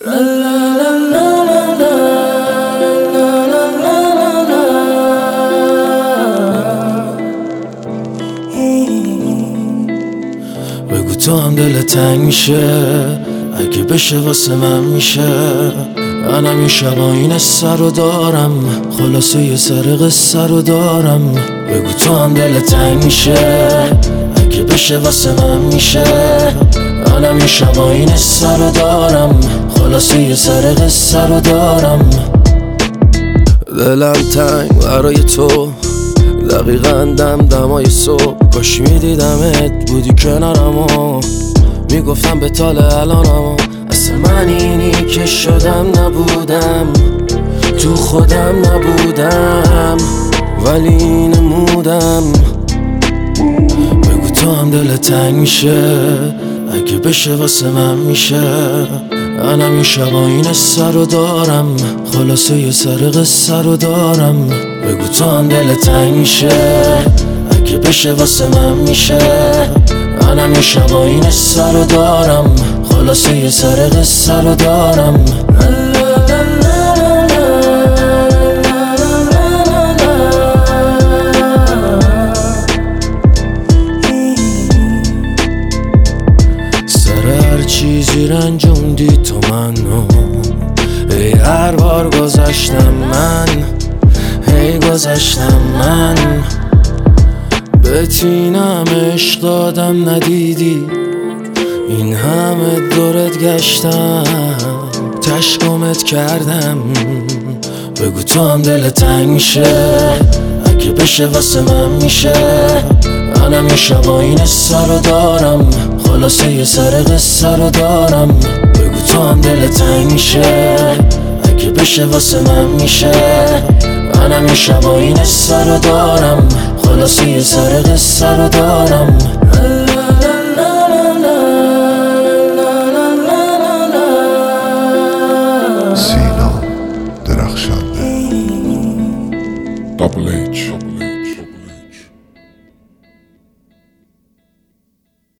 بگو تو هم دل تنگ میشه اگه بشه واسه من میشه. منم این شبا این سر رو دارم، خلاصه یه سر قصه رو دارم. بگو تو هم دل تنگ میشه اگه بشه واسه من میشه. منم این شبا این سر رو دارم، خلاصه یه سر قصه رو دارم. دلم تنگ برای تو، دقیقاً دمای صبح. کاش میدیدمت بودی کنارم و میگفتم به طال الانم. اصلا من اینی که شدم نبودم، تو خودم نبودم ولی نمودم. بگو تو هم دل تنگ میشه اگه بشه واسه من میشه. منم این شبا این سر رو دارم، خلاصه یه سر قصه رو دارم. بگو تو هم دل تنگ میشه اگه بشه واسه من میشه. منم این شبا این سر رو دارم، خلاصه یه سر قصه رو دارم. هر چیزی رنجوندی تو منو، ای هر بار گذشتم من، ای گذشتم من. بتینم عشق دادم ندیدی، این همه دورت گشتم تشکمت کردم. بگو تو هم دل تنگ میشه اگه بشه واسه من میشه. منم این شبا این سر رو دارم، خلاصه یه سر قصه رو دارم. بگو تو هم دل تنگ میشه اگه بشه واسه من میشه. منم این شبا این سر رو دارم، خلاصه یه سر قصه رو دارم.